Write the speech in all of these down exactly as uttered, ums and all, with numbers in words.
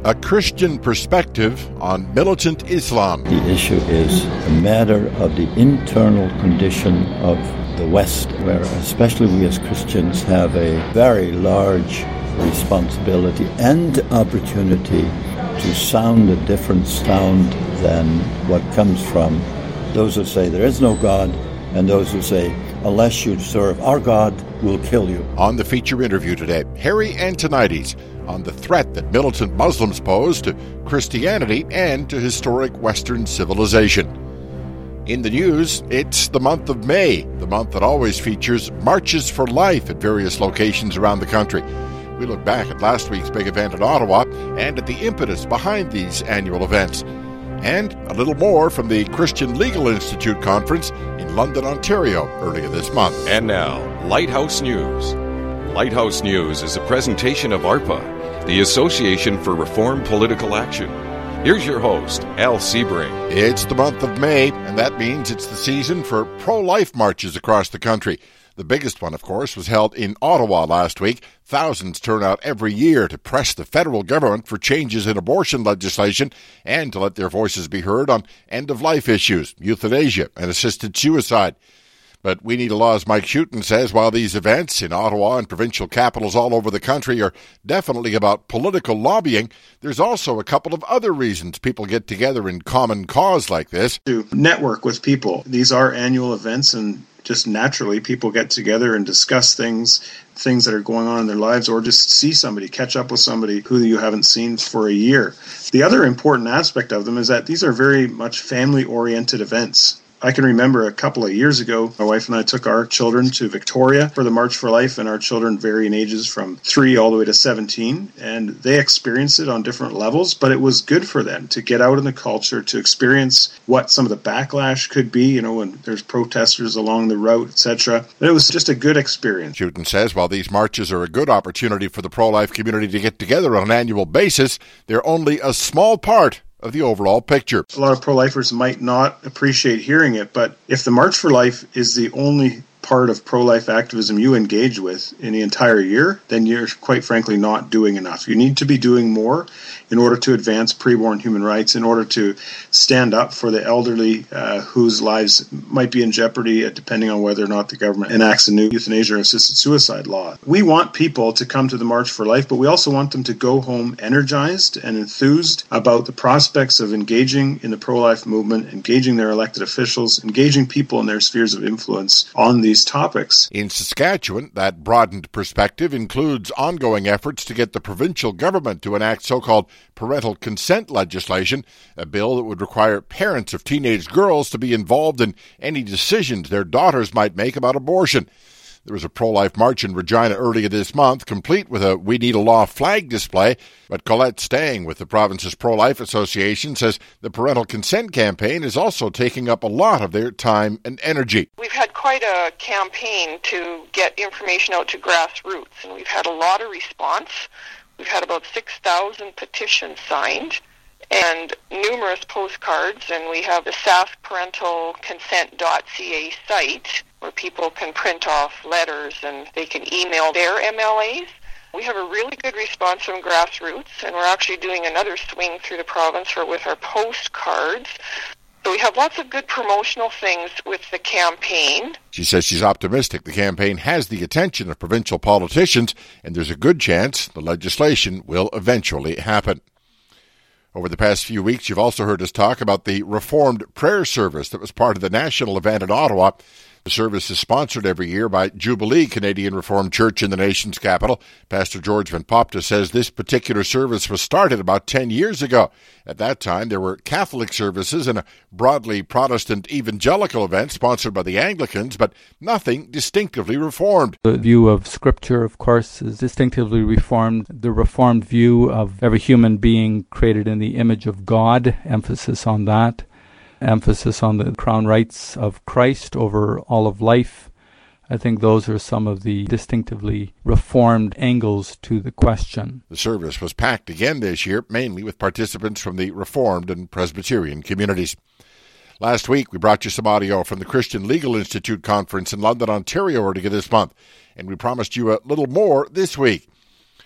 A Christian perspective on militant Islam. The issue is a matter of the internal condition of the West, where especially we as Christians have a very large responsibility and opportunity to sound a different sound than what comes from those who say there is no God and those who say, unless you serve our God, we'll kill you. On the feature interview today, Harry Antoniades on the threat that militant Muslims pose to Christianity and to historic Western civilization. In the news, it's the month of May, the month that always features Marches for Life at various locations around the country. We look back at last week's big event in Ottawa and at the impetus behind these annual events. And a little more from the Christian Legal Institute Conference in London, Ontario, earlier this month. And now, Lighthouse News. Lighthouse News is a presentation of ARPA, the Association for Reformed Political Action. Here's your host, Al Sebring. It's the month of May, and that means it's the season for pro-life marches across the country. The biggest one, of course, was held in Ottawa last week. Thousands turn out every year to press the federal government for changes in abortion legislation and to let their voices be heard on end-of-life issues, euthanasia, and assisted suicide. But We Need a Law's Mike Schutten says while these events in Ottawa and provincial capitals all over the country are definitely about political lobbying, there's also a couple of other reasons people get together in common cause like this. To network with people. These are annual events, and just naturally people get together and discuss things, things that are going on in their lives, or just see somebody, catch up with somebody who you haven't seen for a year. The other important aspect of them is that these are very much family-oriented events. I can remember a couple of years ago, my wife and I took our children to Victoria for the March for Life, and our children vary in ages from three all the way to seventeen, and they experienced it on different levels, but it was good for them to get out in the culture, to experience what some of the backlash could be, you know, when there's protesters along the route, et cetera. It was just a good experience. Schutten says while these marches are a good opportunity for the pro-life community to get together on an annual basis, they're only a small part of the overall picture. A lot of pro-lifers might not appreciate hearing it, but if the March for Life is the only part of pro-life activism you engage with in the entire year, then you're quite frankly not doing enough. You need to be doing more in order to advance preborn human rights, in order to stand up for the elderly uh, whose lives might be in jeopardy uh, depending on whether or not the government enacts a new euthanasia or assisted suicide law. We want people to come to the March for Life, but we also want them to go home energized and enthused about the prospects of engaging in the pro-life movement, engaging their elected officials, engaging people in their spheres of influence on these topics. In Saskatchewan, that broadened perspective includes ongoing efforts to get the provincial government to enact so-called parental consent legislation, a bill that would require parents of teenage girls to be involved in any decisions their daughters might make about abortion. There was a pro-life march in Regina earlier this month, complete with a We Need a Law flag display. But Colette Stang with the province's Pro-Life Association says the parental consent campaign is also taking up a lot of their time and energy. We've had quite a campaign to get information out to grassroots, and we've had a lot of response. We've had about six thousand petitions signed and numerous postcards, and we have the sask parental consent dot c a site where people can print off letters and they can email their M L As. We have a really good response from grassroots, and we're actually doing another swing through the province for, with our postcards. So we have lots of good promotional things with the campaign. She says she's optimistic the campaign has the attention of provincial politicians, and there's a good chance the legislation will eventually happen. Over the past few weeks, you've also heard us talk about the Reformed Prayer Service that was part of the national event in Ottawa. The service is sponsored every year by Jubilee Canadian Reformed Church in the nation's capital. Pastor George Van Popta says this particular service was started about ten years ago. At that time, there were Catholic services and a broadly Protestant evangelical event sponsored by the Anglicans, but nothing distinctively Reformed. The view of Scripture, of course, is distinctively Reformed. The Reformed view of every human being created in the image of God, emphasis on that. Emphasis on the crown rights of Christ over all of life. I think those are some of the distinctively Reformed angles to the question. The service was packed again this year, mainly with participants from the Reformed and Presbyterian communities. Last week, we brought you some audio from the Christian Legal Institute Conference in London, Ontario earlier this month, and we promised you a little more this week.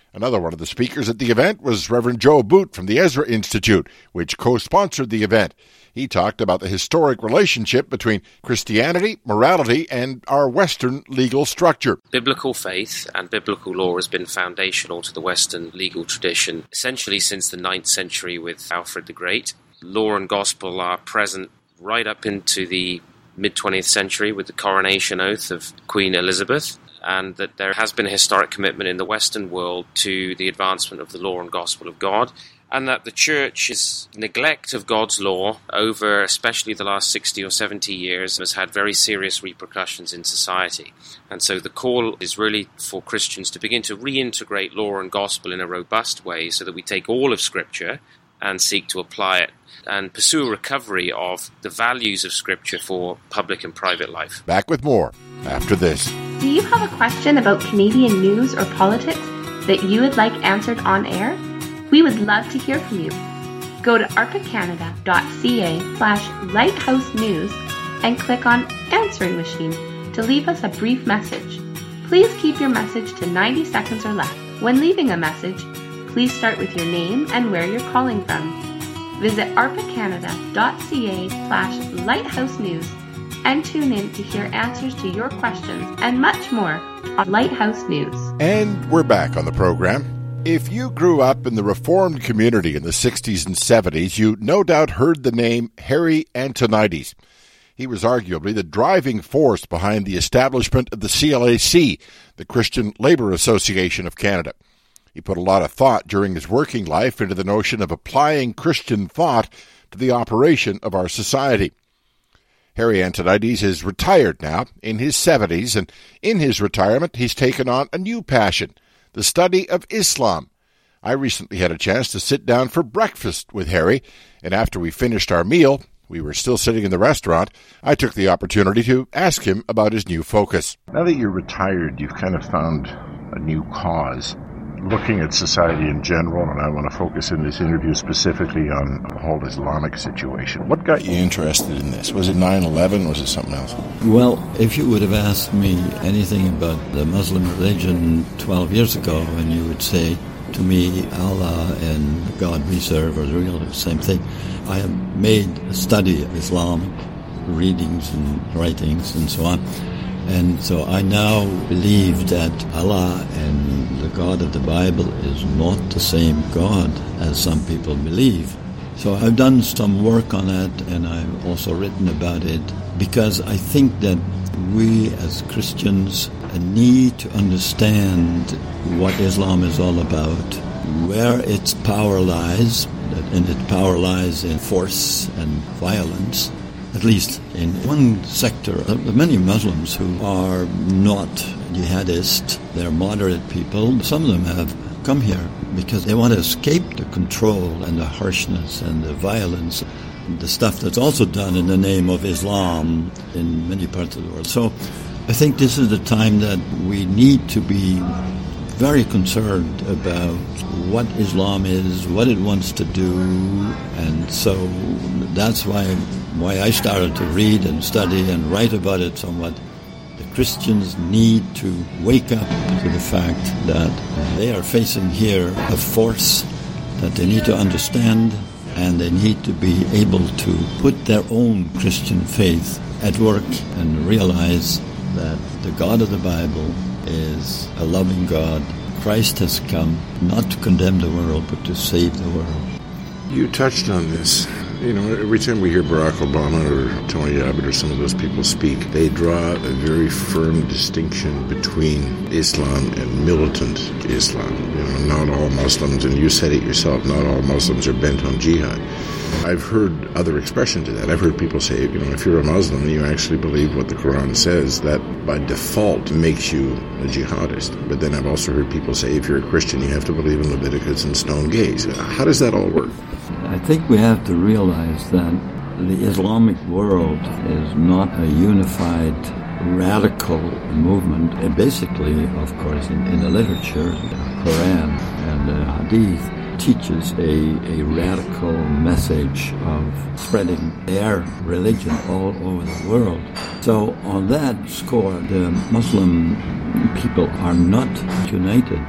Another one of the speakers at the event was Reverend Joe Boot from the Ezra Institute, which co-sponsored the event. He talked about the historic relationship between Christianity, morality, and our Western legal structure. Biblical faith and biblical law has been foundational to the Western legal tradition, essentially since the ninth century with Alfred the Great. Law and gospel are present right up into the mid-twentieth century with the coronation oath of Queen Elizabeth, and that there has been a historic commitment in the Western world to the advancement of the law and gospel of God, and that the Church's neglect of God's law over especially the last sixty or seventy years has had very serious repercussions in society. And so the call is really for Christians to begin to reintegrate law and gospel in a robust way so that we take all of Scripture and seek to apply it and pursue a recovery of the values of Scripture for public and private life. Back with more after this. Do you have a question about Canadian news or politics that you would like answered on air? We would love to hear from you. Go to arcacanada.ca slash lighthouse news and click on Answering Machine to leave us a brief message. Please keep your message to ninety seconds or less. When leaving a message, please start with your name and where you're calling from. Visit arcacanada.ca slash lighthouse news and tune in to hear answers to your questions and much more on Lighthouse News. And we're back on the program. If you grew up in the Reformed community in the sixties and seventies, you no doubt heard the name Harry Antonides. He was arguably the driving force behind the establishment of the C L A C, the Christian Labour Association of Canada. He put a lot of thought during his working life into the notion of applying Christian thought to the operation of our society. Harry Antonides is retired now, in his seventies, and in his retirement he's taken on a new passion, the study of Islam. I recently had a chance to sit down for breakfast with Harry, and after we finished our meal, we were still sitting in the restaurant, I took the opportunity to ask him about his new focus. Now that you're retired, you've kind of found a new cause. Looking at society in general, and I want to focus in this interview specifically on the whole Islamic situation. What got you interested in this? Was it nine eleven or was it something else? Well, if you would have asked me anything about the Muslim religion twelve years ago, and you would say to me, Allah and God we serve are really the same thing. I have made a study of Islam, readings and writings and so on. And so I now believe that Allah and the God of the Bible is not the same God as some people believe. So I've done some work on it, and I've also written about it, because I think that we as Christians need to understand what Islam is all about, where its power lies, and its power lies in force and violence. At least in one sector, there are many Muslims who are not jihadists. They're moderate people. Some of them have come here because they want to escape the control and the harshness and the violence, the stuff that's also done in the name of Islam in many parts of the world. So I think this is the time that we need to be very concerned about what Islam is, what it wants to do, and so that's why why I started to read and study and write about it somewhat. The Christians need to wake up to the fact that they are facing here a force that they need to understand, and they need to be able to put their own Christian faith at work and realize that the God of the Bible is a loving God. Christ has come not to condemn the world, but to save the world. You touched on this. You know, every time we hear Barack Obama or Tony Abbott or some of those people speak, they draw a very firm distinction between Islam and militant Islam. You know, not all Muslims, and you said it yourself, not all Muslims are bent on jihad. I've heard other expressions of that. I've heard people say, you know, if you're a Muslim and you actually believe what the Quran says, that by default makes you a jihadist. But then I've also heard people say, if you're a Christian, you have to believe in Leviticus and stone gays. How does that all work? I think we have to realize that the Islamic world is not a unified, radical movement. And basically, of course, in, in the literature, the Quran and the Hadith teaches a, a radical message of spreading their religion all over the world. So on that score, the Muslim people are not united.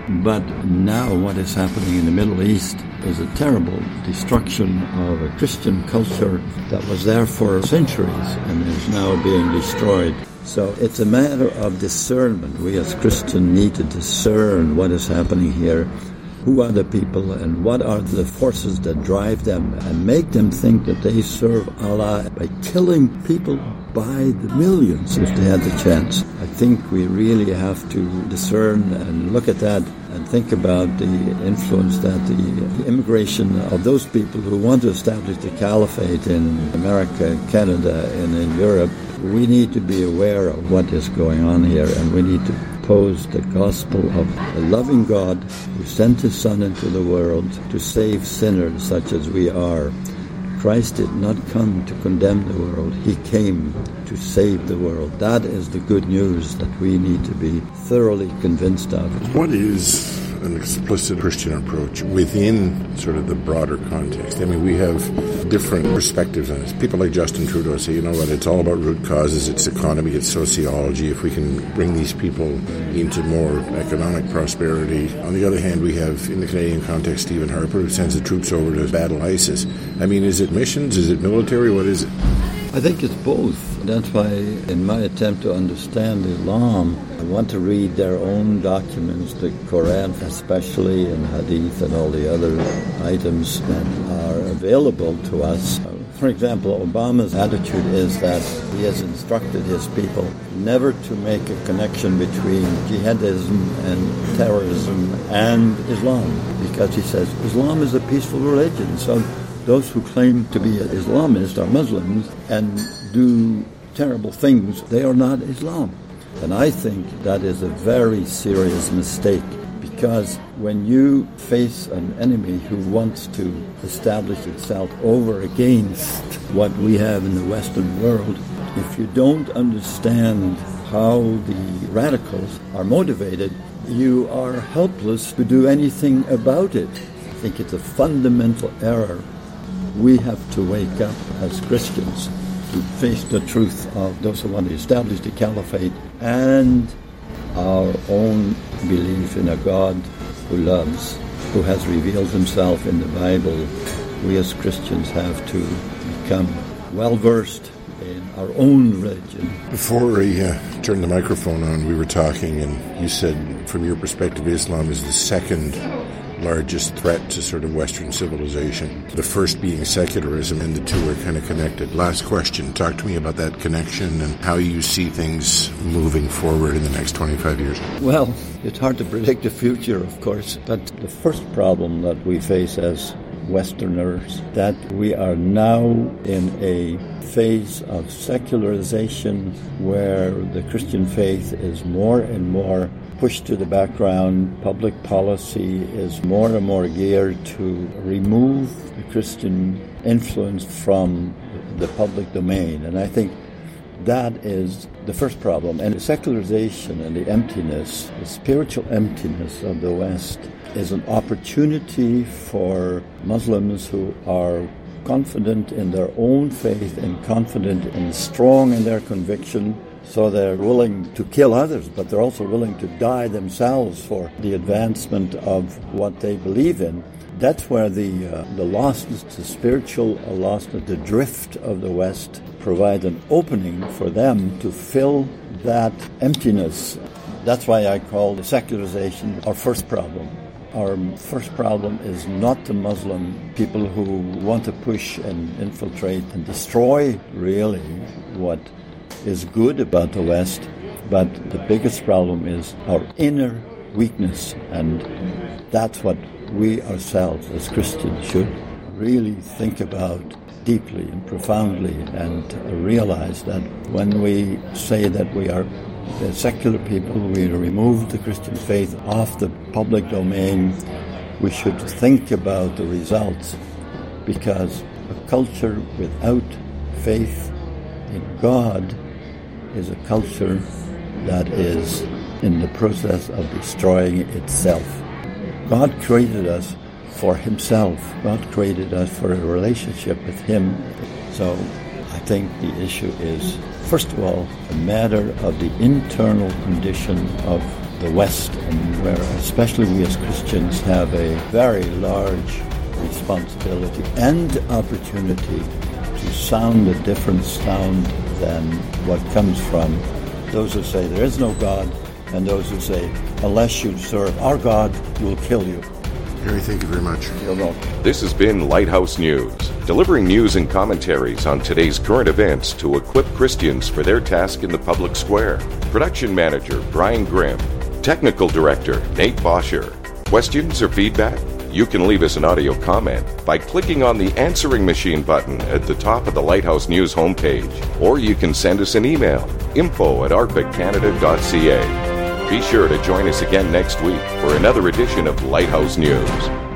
But now what is happening in the Middle East is a terrible destruction of a Christian culture that was there for centuries and is now being destroyed. So it's a matter of discernment. We as Christians need to discern what is happening here. Who are the people and what are the forces that drive them and make them think that they serve Allah by killing people by the millions if they had the chance. I think we really have to discern and look at that and think about the influence that the, the immigration of those people who want to establish the caliphate in America, Canada, and in Europe. We need to be aware of what is going on here, and we need to pose the gospel of a loving God who sent his Son into the world to save sinners such as we are. Christ did not come to condemn the world. He came to save the world. That is the good news that we need to be thoroughly convinced of. What is an explicit Christian approach within sort of the broader context? I mean, we have different perspectives on this. People like Justin Trudeau say, you know what, it's all about root causes, it's economy, it's sociology. If we can bring these people into more economic prosperity. On the other hand, we have, in the Canadian context, Stephen Harper, who sends the troops over to battle ISIS. I mean, is it missions? Is it military? What is it? I think it's both. That's why in my attempt to understand Islam, I want to read their own documents, the Quran especially, and Hadith and all the other items that are available to us. For example, Obama's attitude is that he has instructed his people never to make a connection between jihadism and terrorism and Islam, because he says Islam is a peaceful religion. So those who claim to be Islamists are Muslims and do terrible things. They are not Islam. And I think that is a very serious mistake, because when you face an enemy who wants to establish itself over against what we have in the Western world, if you don't understand how the radicals are motivated, you are helpless to do anything about it. I think it's a fundamental error. We have to wake up as Christians to face the truth of those who want to establish the caliphate and our own belief in a God who loves, who has revealed himself in the Bible. We as Christians have to become well-versed in our own religion. Before we uh, turned the microphone on, we were talking, and you said, from your perspective, Islam is the second largest threat to sort of Western civilization. The first being secularism, and the two are kind of connected. Last question. Talk to me about that connection and how you see things moving forward in the next twenty-five years. Well, it's hard to predict the future, of course, but the first problem that we face as Westerners, that we are now in a phase of secularization where the Christian faith is more and more pushed to the background. Public policy is more and more geared to remove the Christian influence from the public domain. And I think that is the first problem. And the secularization and the emptiness, the spiritual emptiness of the West, is an opportunity for Muslims who are confident in their own faith and confident and strong in their conviction. So they're willing to kill others, but they're also willing to die themselves for the advancement of what they believe in. That's where the uh, the lostness, the spiritual lostness, the drift of the West provide an opening for them to fill that emptiness. That's why I call the secularization our first problem. Our first problem is not the Muslim people who want to push and infiltrate and destroy really what is good about the West, but the biggest problem is our inner weakness, and that's what we ourselves as Christians should really think about deeply and profoundly, and realize that when we say that we are the secular people, we remove the Christian faith off the public domain, we should think about the results, because a culture without faith in God is a culture that is in the process of destroying itself. God created us for himself. God created us for a relationship with him. So I think the issue is, first of all, a matter of the internal condition of the West, and where especially we as Christians have a very large responsibility and opportunity to sound a different sound than what comes from those who say there is no God and those who say, unless you serve our God, we'll kill you. Gary, thank you very much. You're welcome. This has been Lighthouse News, delivering news and commentaries on today's current events to equip Christians for their task in the public square. Production Manager Brian Grimm. Technical Director Nate Bosher. Questions or feedback? You can leave us an audio comment by clicking on the answering machine button at the top of the Lighthouse News homepage, or you can send us an email, info at arpa canada dot c a. Be sure to join us again next week for another edition of Lighthouse News.